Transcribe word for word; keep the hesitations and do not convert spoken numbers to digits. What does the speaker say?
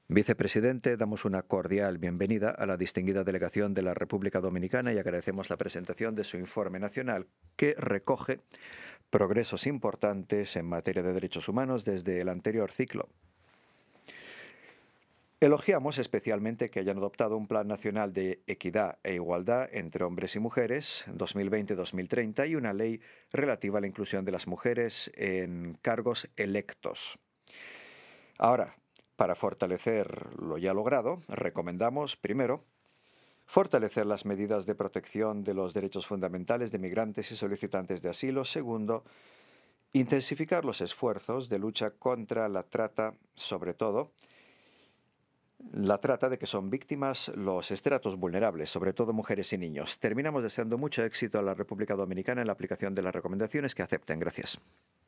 Vicepresidente, damos una cordial bienvenida a la distinguida delegación de la República Dominicana y agradecemos la presentación de su informe nacional que recoge progresos importantes en materia de derechos humanos desde el anterior ciclo. Elogiamos especialmente que hayan adoptado un Plan Nacional de Equidad e Igualdad entre Hombres y Mujeres dos mil veinte a dos mil treinta y una ley relativa a la inclusión de las mujeres en cargos electos. Ahora, para fortalecer lo ya logrado, recomendamos, primero, fortalecer las medidas de protección de los derechos fundamentales de migrantes y solicitantes de asilo. Segundo, intensificar los esfuerzos de lucha contra la trata, sobre todo la trata de que son víctimas los estratos vulnerables, sobre todo mujeres y niños. Terminamos deseando mucho éxito a la República Dominicana en la aplicación de las recomendaciones que acepten. Gracias.